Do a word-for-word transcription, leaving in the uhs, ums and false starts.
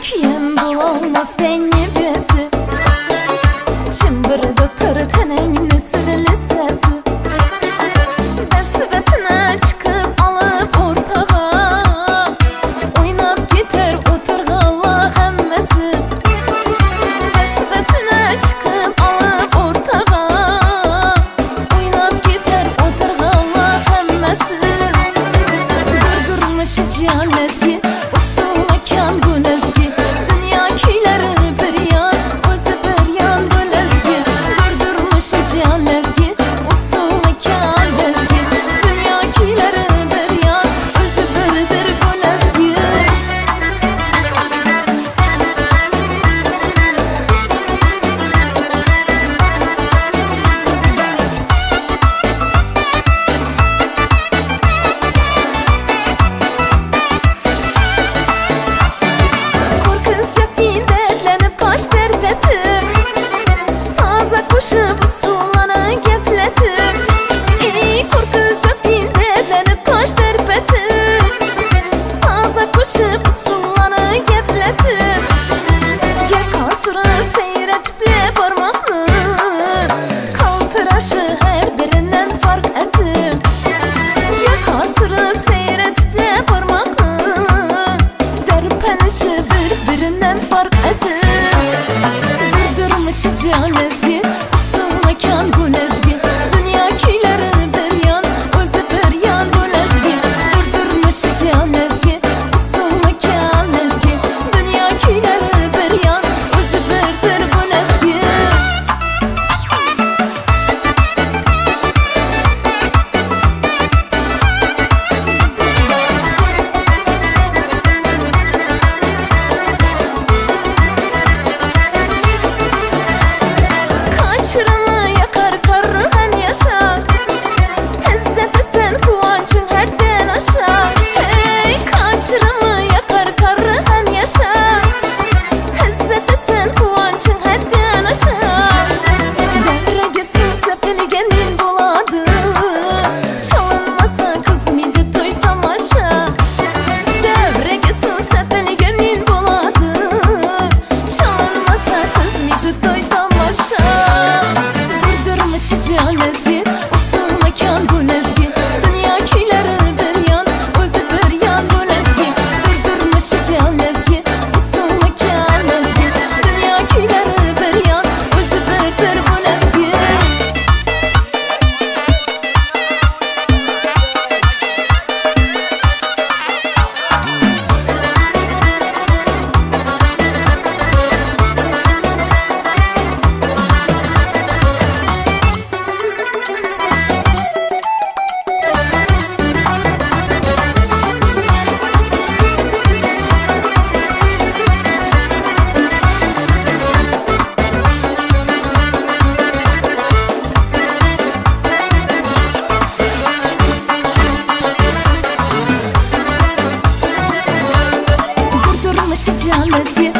Kiyem bulolmaz denge besi Çımbırda tarı tenengini sırlı sesi Besi besine çıkıp alıp ortağa Oynap gider oturğala hemmesi Besi besine çıkıp alıp ortağa Oynap gider oturğala hemmesi Durdurmuş cihan ezgi Koşup usulana gepletim İyi korkacak dinlenip kaç derbetim Saza koşup usulana gepletim Yakar sürüp seyretip le parmaklı Kaltıraşı her birinden fark ettim Yakar sürüp seyretip le parmaklı Derpenişi birbirinden fark ettim Durdurmuş can ezgi Can ezgi